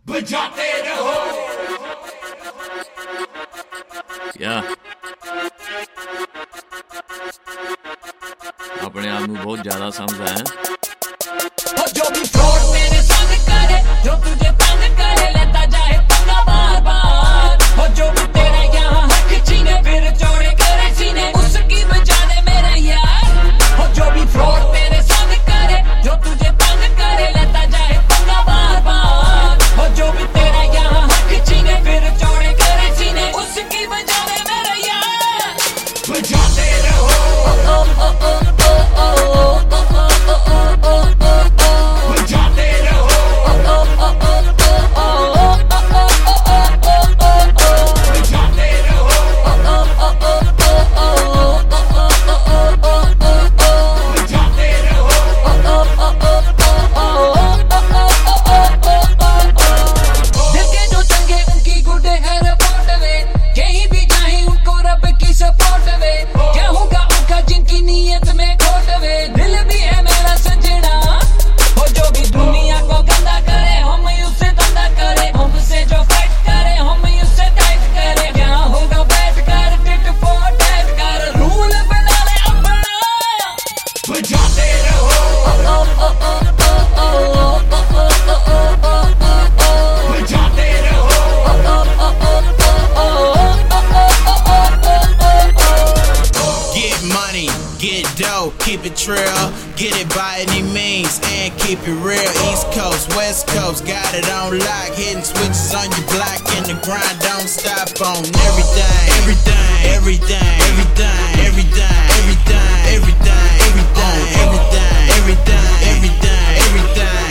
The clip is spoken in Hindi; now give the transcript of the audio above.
बजाते रहो। अपने आप में बहुत ज्यादा समझा है। जो भी फ्रॉड मेरे संग करे, जो तुझे तंग करे, लेता जाए पंगा बार बार। और जो भी तेरे यहाँ हक छीने, फिर चौड़े करे सीने, उसकी बजा दे मेरे यार। और जो भी फ्रॉड मेरे संग करे, जो तुझे तंग करे, लेता जाए पंगा बार बार। और जो भी तेरे यहाँ हक छीने, फिर चौड़े करे सीने, उसकी बजा दे मेरे यार। बजाते रहो। Get dough, keep it real, get it by any means, and keep it real. East Coast, West Coast, got it on lock, hitting switches on your block, and the grind don't stop on everything, everything, everything, everything, everything, everything, everything, everything, everything, everything, everything, everything.